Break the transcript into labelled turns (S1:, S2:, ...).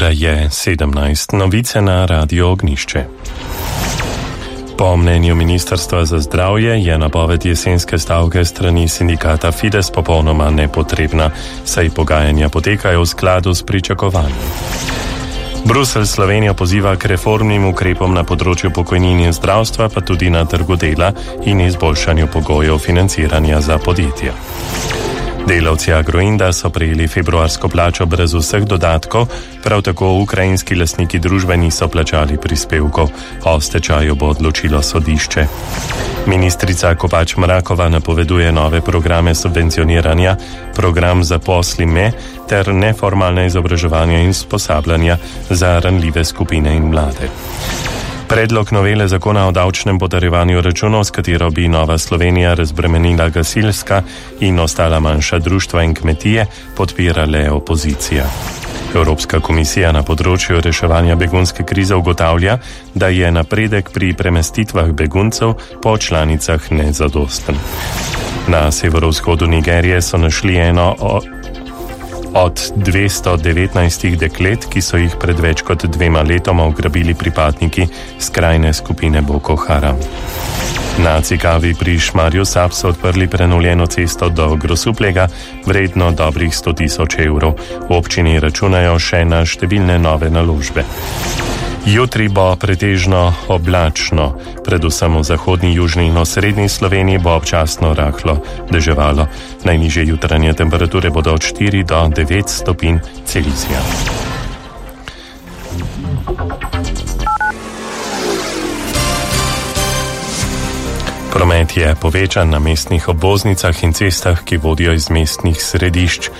S1: Ura je 17, novice na Radio Ognišče. Po mnenju Ministrstva za zdravje je napoved jesenske stavke strani sindikata Fides popolnoma nepotrebna, saj pogajanja potekajo v skladu s pričakovanji. Bruselj Slovenijo poziva k reformnim ukrepom na področju pokojnin in zdravstva, pa tudi na trgu dela in izboljšanju pogojev financiranja za podjetja. Delavci Agroinda so prejeli februarsko plačo brez vseh dodatkov, prav tako ukrajinski lastniki družbe niso plačali prispevkov. O stečaju bo odločilo sodišče. Ministrica Kopač Mrakova napoveduje nove programe subvencioniranja, program Zaposli me ter neformalne izobraževanja in usposabljanja za ranljive skupine in mlade. Predlog novele zakona o davčnem potrjevanju računov, s katero bi Nova Slovenija razbremenila gasilska in ostala manjša društva in kmetije, podpira le opozicija. Evropska komisija na področju reševanja begunske krize ugotavlja, da je napredek pri premestitvah beguncev po članicah nezadosten. Na severovzhodu Nigerije so našli eno od 219 deklet, ki so jih pred več kot 2 letoma ugrabili pripadniki skrajne skupine Boko Haram. Na Cikavi pri Šmarju Sap so odprli prenovljeno cesto do Grosuplega, vredno dobrih 100.000 evrov. V občini računajo še na številne nove naložbe. Jutri bo pretežno oblačno, predvsem v zahodni, južni in osrednji Sloveniji bo občasno rahlo deževalo. Najnižje jutranje temperature bodo od 4 do 9 stopinj Celzija. Promet je povečan na mestnih obvoznicah in cestah, ki vodijo iz mestnih središč.